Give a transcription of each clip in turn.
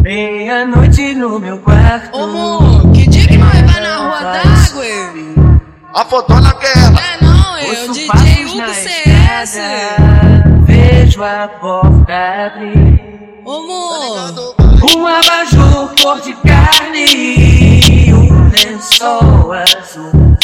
Meia-noite no meu quarto. Ô, amor, que dia que nós vai na rua d'água? A fotona que é ela. É não, eu, Ouço DJ passos Hugo na CS. estrada, vejo a porta abrir. Ô, amor, Um abajur cor de carne e um lençol azul.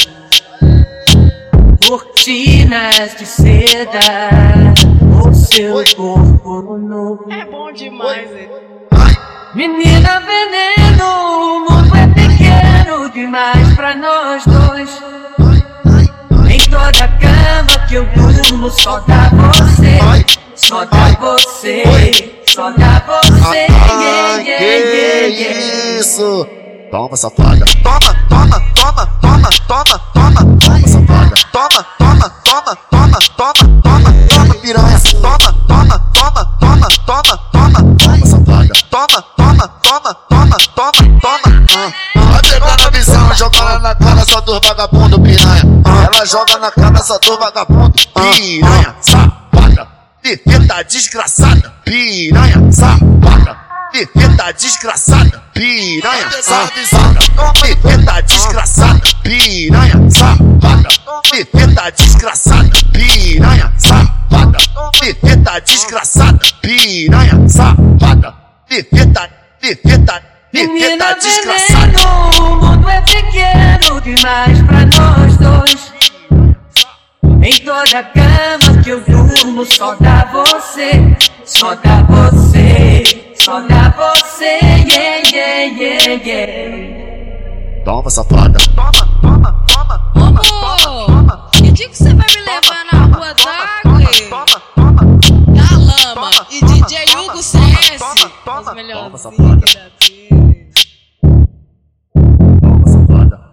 Cortinas de seda, o seu corpo nu. é bom demais, hein? Menina veneno, o mundo é pequeno demais pra nós dois. Em toda cama que eu durmo só dá você, só dá você, só dá você. Que isso? Toma, safada. Toma, toma, toma, toma, toma, toma, toma, safada. Toma, toma, toma, toma, toma, toma, toma, piranha. Toma, toma, toma, toma, toma, toma, toma, safada. Toma, toma, toma, toma, toma, toma. Vai pegando a visão, jogando na cara só dos vagabundo, piranha. Ela joga na cara só dos vagabundo, piranha, safada. Perfeita desgraçada, piranha, safada. Perfeita desgraçada, piranha, safada. Perfeita desgraçada, piranha, safada. Perfeita desgraçada, piranha, safada. Perfeita desgraçada, piranha, safada. Perfeita Menina desgraçada. veneno, o mundo é pequeno demais pra nós dois. Em toda cama que eu durmo só dá você, só dá você, só dá você, Toma, safada. Toma, toma, toma, Ô, amor, que dia que você vai me levar na rua d'água? Da Lama e DJ Hugo CS, os melhores daqui.